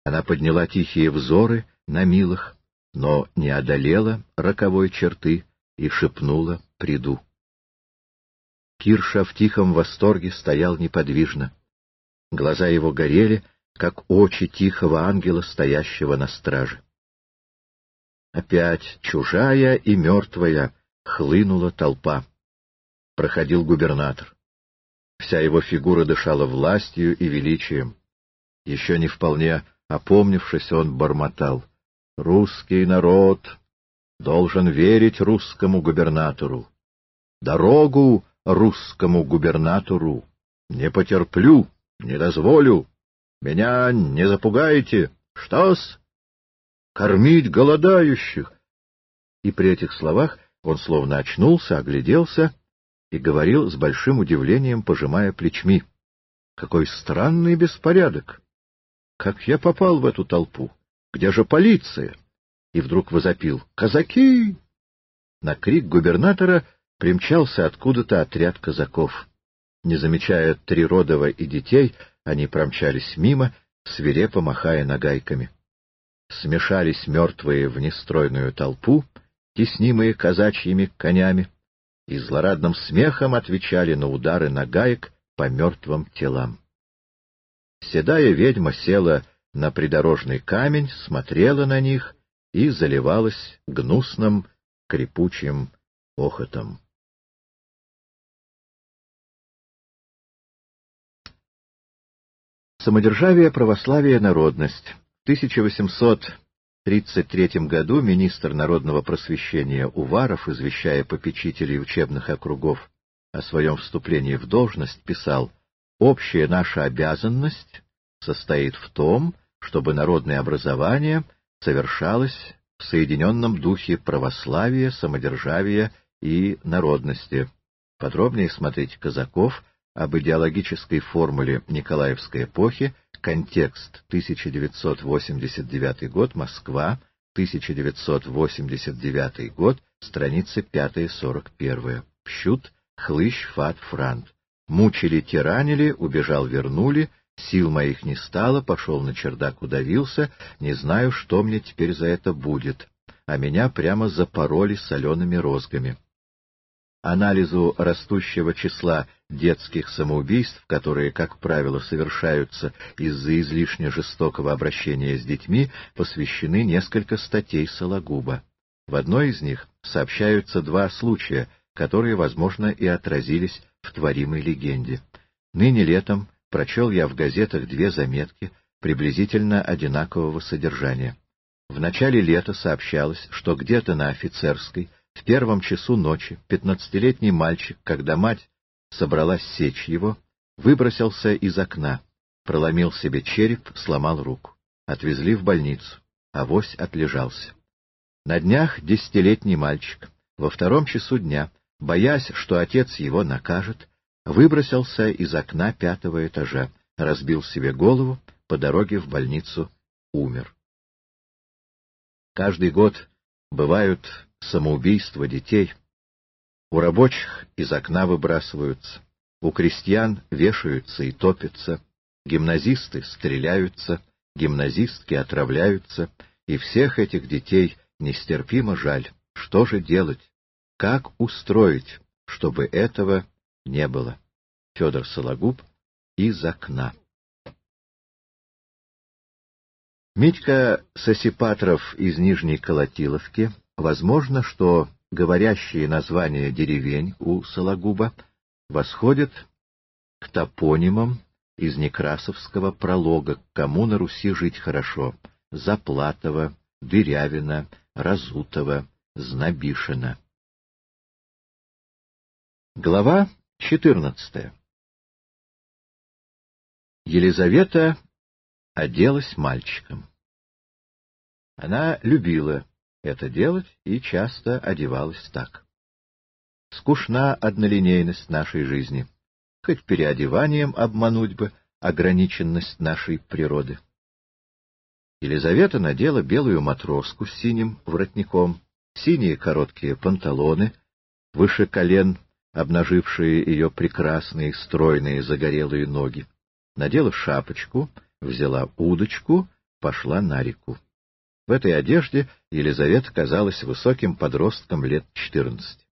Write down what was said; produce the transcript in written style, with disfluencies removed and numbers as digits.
Она подняла тихие взоры на милых, но не одолела роковой черты и шепнула: «Приду». Кирша в тихом восторге стоял неподвижно. Глаза его горели, как очи тихого ангела, стоящего на страже. Опять чужая и мертвая хлынула толпа. Проходил губернатор. Вся его фигура дышала властью и величием. Еще не вполне опомнившись, он бормотал: «Русский народ должен верить русскому губернатору. Дорогу русскому губернатору. Не потерплю, не дозволю. Меня не запугаете. Что-с? Кормить голодающих!» И при этих словах он словно очнулся, огляделся и говорил с большим удивлением, пожимая плечми: «Какой странный беспорядок! Как я попал в эту толпу? Где же полиция?» И вдруг возопил: «Казаки!» На крик губернатора примчался откуда-то отряд казаков. Не замечая Триродова и детей, они промчались мимо, свирепо махая нагайками. Смешались мертвые в нестройную толпу, теснимые казачьими конями, и злорадным смехом отвечали на удары нагаек по мертвым телам. Седая ведьма села на придорожный камень, смотрела на них и заливалась гнусным, крепучим охотом. Самодержавие, православие, народность. В 1833 году министр народного просвещения Уваров, извещая попечителей учебных округов о своем вступлении в должность, писал: «Общая наша обязанность состоит в том, чтобы народное образование совершалось в соединенном духе православия, самодержавия и народности». Подробнее смотрите Казаков об идеологической формуле Николаевской эпохи, контекст, 1989 год, Москва, 1989 год, страницы 5-41. Пщут, Хлыщ, Фат, Франт. Мучили, тиранили, убежал, вернули, сил моих не стало, пошел на чердак, удавился, не знаю, что мне теперь за это будет, а меня прямо запороли солеными розгами. Анализу растущего числа детских самоубийств, которые, как правило, совершаются из-за излишне жестокого обращения с детьми, посвящены несколько статей Сологуба. В одной из них сообщаются два случая, которые, возможно, и отразились в творимой легенде. Ныне летом прочел я в газетах две заметки приблизительно одинакового содержания. В начале лета сообщалось, что где-то на Офицерской в первом часу ночи 15-летний мальчик, когда мать собралась сечь его, выбросился из окна, проломил себе череп, сломал руку. Отвезли в больницу, авось отлежался. На днях 10-летний мальчик во втором часу дня, боясь, что отец его накажет, выбросился из окна 5-го этажа, разбил себе голову, по дороге в больницу умер. Каждый год бывают самоубийства детей. У рабочих из окна выбрасываются, у крестьян вешаются и топятся, гимназисты стреляются, гимназистки отравляются, и всех этих детей нестерпимо жаль. Что же делать? Как устроить, чтобы этого не было? Федор Сологуб. Из окна. Митька Сосипатров из Нижней Колотиловки. Возможно, что говорящие названия деревень у Сологуба восходят к топонимам из Некрасовского пролога «Кому на Руси жить хорошо» — Заплатова, Дырявина, Разутова, Знобишина. Глава 14. Елизавета оделась мальчиком. Она любила это делать и часто одевалась так. Скучна однолинейность нашей жизни, хоть переодеванием обмануть бы ограниченность нашей природы. Елизавета надела белую матроску с синим воротником, синие короткие панталоны, выше колен обнажившие ее прекрасные, стройные, загорелые ноги. Надела шапочку, взяла удочку пошла на реку. В этой одежде Елизавета казалась высоким подростком лет 14.